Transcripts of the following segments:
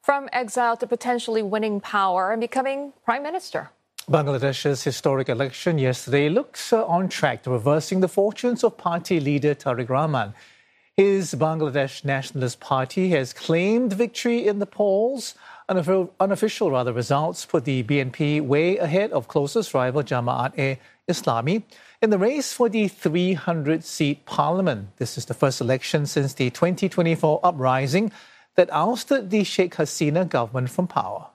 From exile to potentially winning power and becoming prime minister. Bangladesh's historic election yesterday looks on track to reversing the fortunes of party leader Tariq Rahman. His Bangladesh Nationalist Party has claimed victory in the polls. Unofficial results put the BNP way ahead of closest rival Jamaat-e-Islami in the race for the 300-seat parliament. This is the first election since the 2024 uprising that ousted the Sheikh Hasina government from power.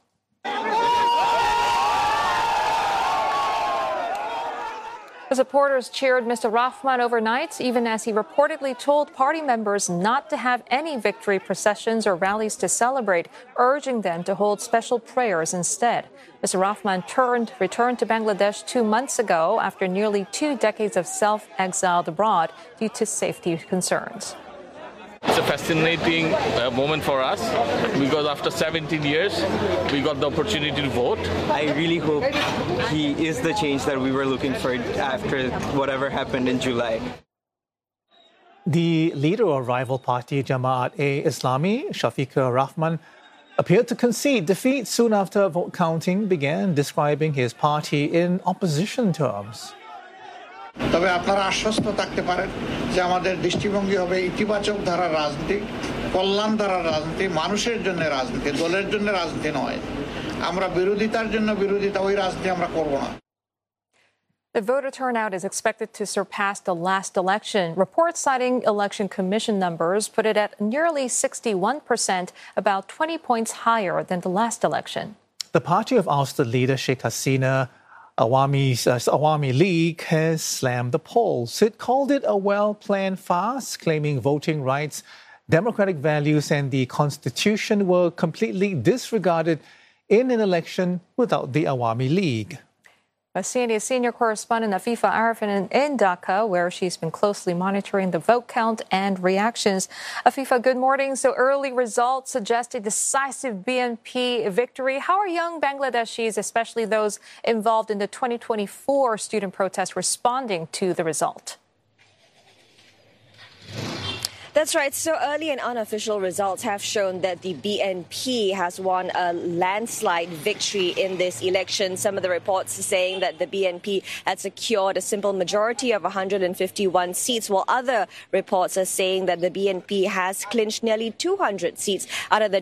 The supporters cheered Mr. Rahman overnight, even as he reportedly told party members not to have any victory processions or rallies to celebrate, urging them to hold special prayers instead. Mr. Rahman returned to Bangladesh 2 months ago after nearly 2 decades of self-exile abroad due to safety concerns. It's a fascinating moment for us because after 17 years, we got the opportunity to vote. I really hope he is the change that we were looking for after whatever happened in July. The leader of rival party Jamaat-e-Islami, Shafiqur Rahman, appeared to concede defeat soon after vote counting began, describing his party in opposition terms. তবে আপনারা আশ্বস্ত থাকতে পারেন যে আমাদের দৃষ্টিভঙ্গি হবে ইতিবাচক ধারার রাজনীতি, কল্যাণ ধারার রাজনীতি, মানুষের জন্য রাজনীতি, দলের জন্য রাজনীতি নয়। আমরা বিরোধিতার জন্য বিরোধিতা, ওই রাজনীতি আমরা করব না। The voter turnout is expected to surpass the last election. Reports citing election commission numbers put it at nearly 61%, about 20 points higher than the last election. The party of ousted leader Sheikh Hasina Awami League has slammed the polls. It called it a well-planned farce, claiming voting rights, democratic values and the constitution were completely disregarded in an election without the Awami League. CNA's senior correspondent Afifa Arifin in Dhaka, where she's been closely monitoring the vote count and reactions. Afifa, good morning. So early results suggest a decisive BNP victory. How are young Bangladeshis, especially those involved in the 2024 student protest, responding to the result? That's right. So early and unofficial results have shown that the BNP has won a landslide victory in this election. Some of the reports are saying that the BNP had secured a simple majority of 151 seats, while other reports are saying that the BNP has clinched nearly 200 seats out of the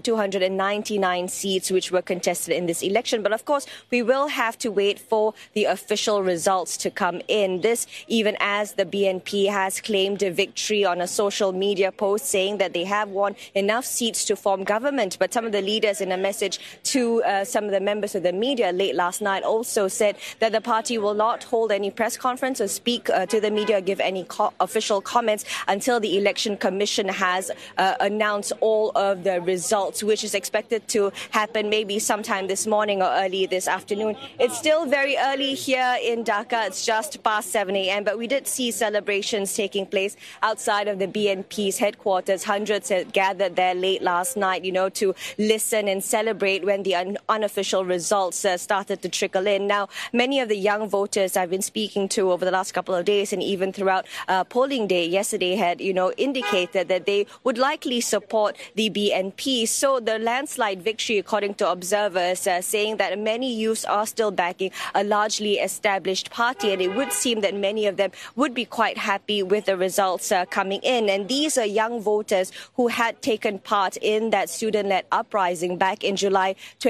299 seats which were contested in this election. But of course, we will have to wait for the official results to come in. This even as the BNP has claimed a victory on a social media post saying that they have won enough seats to form government. But some of the leaders, in a message to some of the members of the media late last night, also said that the party will not hold any press conference or speak to the media or give any official comments until the Election Commission has announced all of the results, which is expected to happen maybe sometime this morning or early this afternoon. It's still very early here in Dhaka. It's just past 7 a.m. But we did see celebrations taking place outside of the BNP's headquarters. Hundreds had gathered there late last night, to listen and celebrate when the unofficial results started to trickle in. Now, many of the young voters I've been speaking to over the last couple of days and even throughout polling day yesterday had, indicated that they would likely support the BNP. So the landslide victory, according to observers, saying that many youths are still backing a largely established party, and it would seem that many of them would be quite happy with the results coming in. And these are young voters who had taken part in that student-led uprising back in July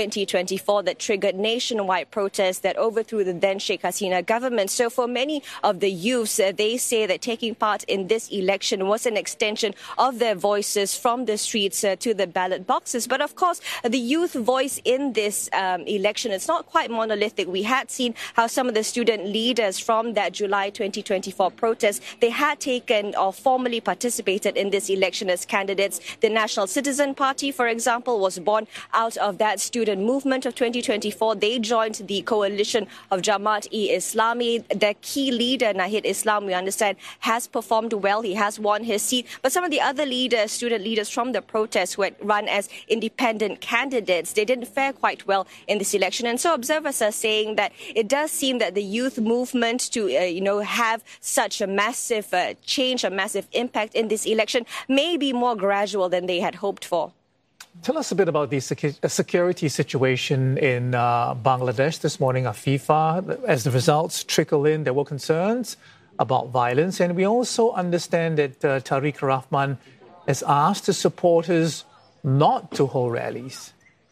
2024 that triggered nationwide protests that overthrew the then Sheikh Hasina government. So for many of the youths, they say that taking part in this election was an extension of their voices from the streets to the ballot boxes. But of course, the youth voice in this election, it's not quite monolithic. We had seen how some of the student leaders from that July 2024 protest, they had taken or formally participated in this election as candidates. The National Citizen Party, for example, was born out of that student movement of 2024. They joined the coalition of Jamaat-e-Islami. Their key leader, Nahid Islam, we understand, has performed well. He has won his seat. But some of the other leaders, student leaders from the protests who had run as independent candidates, they didn't fare quite well in this election. And so observers are saying that it does seem that the youth movement to, have such a massive change, a massive impact in this election may be more gradual than they had hoped for. Tell us a bit about the security situation in Bangladesh this morning. Afifa, as the results trickle in, there were concerns about violence. And we also understand that Tariq Rahman has asked his supporters not to hold rallies.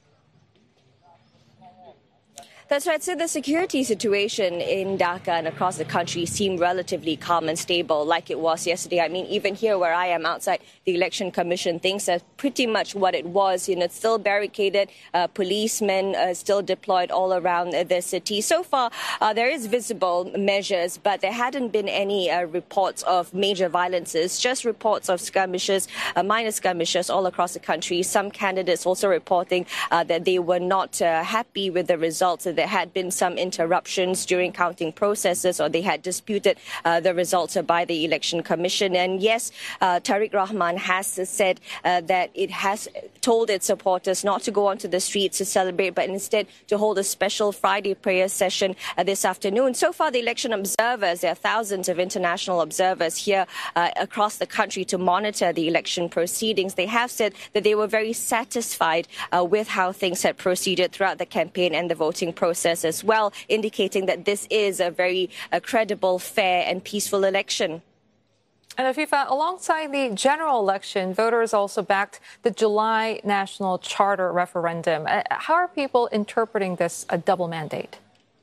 That's right. So the security situation in Dhaka and across the country seemed relatively calm and stable like it was yesterday. I mean, even here where I am outside the Election Commission, things are pretty much what it was. You know, it's still barricaded, policemen still deployed all around the city. So far, there is visible measures, but there hadn't been any reports of major violences, just reports of skirmishes, minor skirmishes all across the country. Some candidates also reporting that they were not happy with the results. There had been some interruptions during counting processes, or they had disputed the results by the Election Commission. And yes, Tariq Rahman has said that it has told its supporters not to go onto the streets to celebrate, but instead to hold a special Friday prayer session this afternoon. So far, the election observers, there are thousands of international observers here across the country to monitor the election proceedings. They have said that they were very satisfied with how things had proceeded throughout the campaign and the voting process as well, indicating that this is a very credible, fair and peaceful election. And Afifa, alongside the general election, voters also backed the July National Charter referendum. How are people interpreting this double mandate?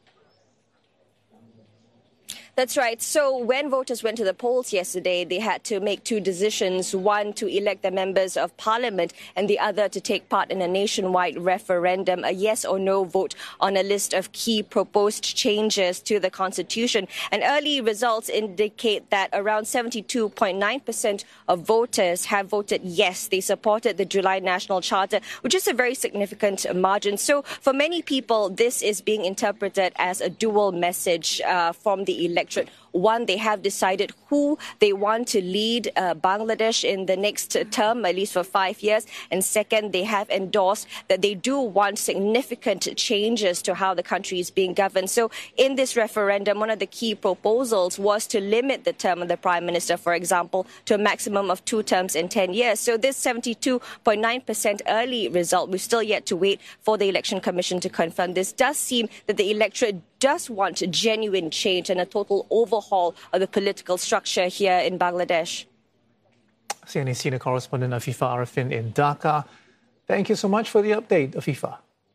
That's right. So when voters went to the polls yesterday, they had to make two decisions, one to elect the members of parliament and the other to take part in a nationwide referendum, a yes or no vote on a list of key proposed changes to the constitution. And early results indicate that around 72.9% of voters have voted yes. They supported the July National Charter, which is a very significant margin. So for many people, this is being interpreted as a dual message from the election. One, they have decided who they want to lead Bangladesh in the next term, at least for 5 years. And second, they have endorsed that they do want significant changes to how the country is being governed. So in this referendum, one of the key proposals was to limit the term of the Prime Minister, for example, to a maximum of 2 terms in 10 years. So this 72.9% early result, we've still yet to wait for the Election Commission to confirm. This does seem that the electorate does want genuine change and a total overhaul of the political structure here in Bangladesh. CNN senior correspondent Afifa Arifin in Dhaka. Thank you so much for the update, Afifa.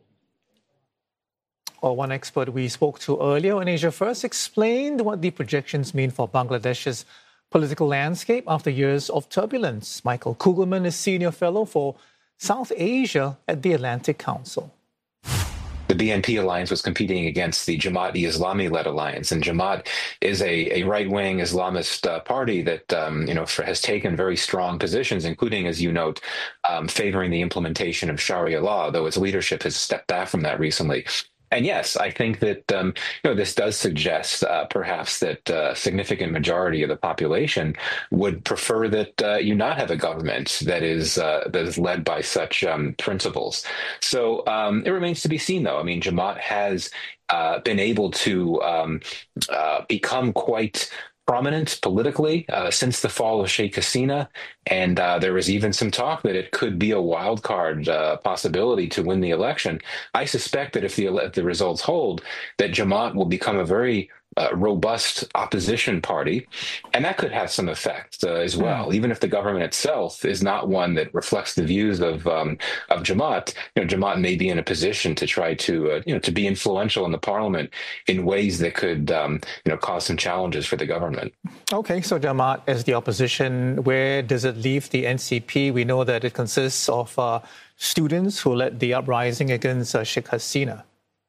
Well, one expert we spoke to earlier on Asia First explained what the projections mean for Bangladesh's political landscape after years of turbulence. Michael Kugelman is Senior Fellow for South Asia at the Atlantic Council. The BNP alliance was competing against the Jamaat-e-Islami-led alliance, and Jamaat is a right-wing Islamist party that has taken very strong positions, including, as you note, favoring the implementation of Sharia law, though its leadership has stepped back from that recently. And yes, I think that this does suggest perhaps that a significant majority of the population would prefer that you not have a government that is led by such principles. So it remains to be seen, though. I mean, Jamaat has been able to become quite prominent politically since the fall of Sheikh Hasina, and there was even some talk that it could be a wild card possibility to win the election. I suspect that if the results hold, that Jamaat will become a very robust opposition party, and that could have some effect as well. Even if the government itself is not one that reflects the views of Jamaat, Jamaat may be in a position to try to to be influential in the parliament in ways that could cause some challenges for the government. Okay, so Jamaat as the opposition, where does it leave the NCP? We know that it consists of students who led the uprising against Sheikh Hasina.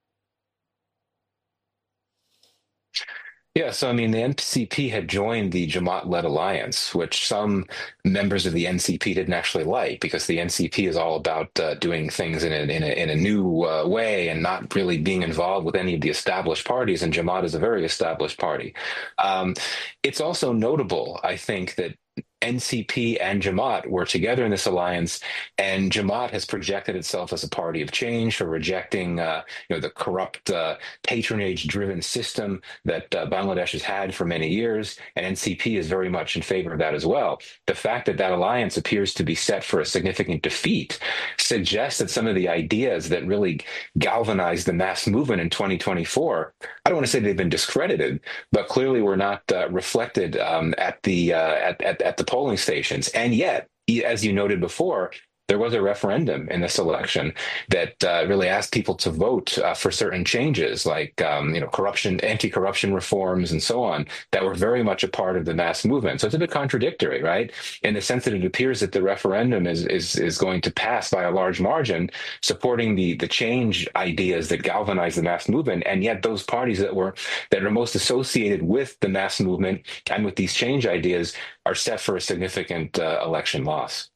Yeah, so I mean, the NCP had joined the Jamaat-led alliance, which some members of the NCP didn't actually like, because the NCP is all about doing things in a new way and not really being involved with any of the established parties. And Jamaat is a very established party. It's also notable, I think, that NCP and Jamaat were together in this alliance, and Jamaat has projected itself as a party of change for rejecting, the corrupt, patronage-driven system that Bangladesh has had for many years, and NCP is very much in favor of that as well. The fact that that alliance appears to be set for a significant defeat suggests that some of the ideas that really galvanized the mass movement in 2024, I don't want to say they've been discredited, but clearly were not reflected at the polling stations. And yet, as you noted before, there was a referendum in this election that really asked people to vote for certain changes, like corruption, anti-corruption reforms, and so on, that were very much a part of the mass movement. So it's a bit contradictory, right? In the sense that it appears that the referendum is going to pass by a large margin, supporting the change ideas that galvanize the mass movement, and yet those parties that are most associated with the mass movement and with these change ideas are set for a significant election loss.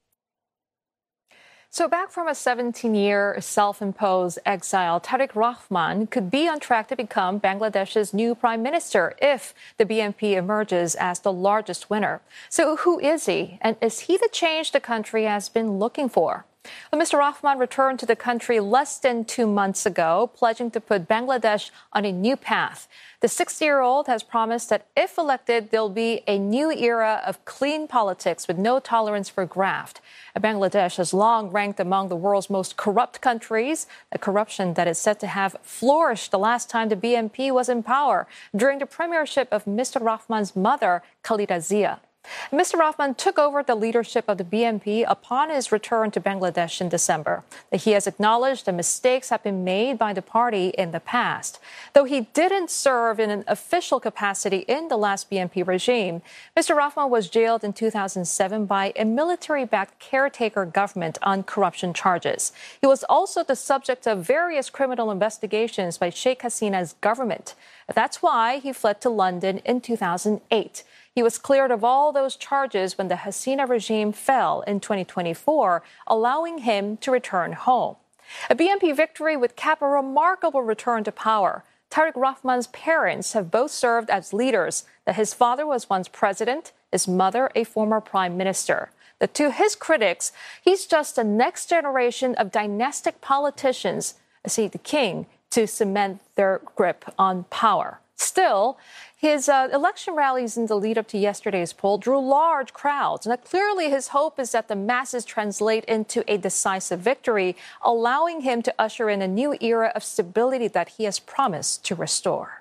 So back from a 17-year self-imposed exile, Tariq Rahman could be on track to become Bangladesh's new prime minister if the BNP emerges as the largest winner. So who is he? And is he the change the country has been looking for? Well, Mr. Rahman returned to the country less than 2 months ago, pledging to put Bangladesh on a new path. The 60-year-old has promised that if elected, there'll be a new era of clean politics with no tolerance for graft. Bangladesh has long ranked among the world's most corrupt countries, a corruption that is said to have flourished the last time the BNP was in power, during the premiership of Mr. Rahman's mother, Khalida Zia. Mr. Rahman took over the leadership of the BNP upon his return to Bangladesh in December. He has acknowledged that mistakes have been made by the party in the past. Though he didn't serve in an official capacity in the last BNP regime, Mr. Rahman was jailed in 2007 by a military-backed caretaker government on corruption charges. He was also the subject of various criminal investigations by Sheikh Hasina's government. That's why he fled to London in 2008. He was cleared of all those charges when the Hasina regime fell in 2024, allowing him to return home. A BNP victory would cap a remarkable return to power. Tariq Rahman's parents have both served as leaders. That his father was once president, his mother a former prime minister. That to his critics, he's just the next generation of dynastic politicians, the king, to cement their grip on power. Still, his election rallies in the lead-up to yesterday's poll drew large crowds. And clearly his hope is that the masses translate into a decisive victory, allowing him to usher in a new era of stability that he has promised to restore.